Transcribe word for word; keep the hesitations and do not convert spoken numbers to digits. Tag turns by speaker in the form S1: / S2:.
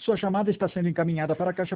S1: Sua chamada está sendo encaminhada para a caixa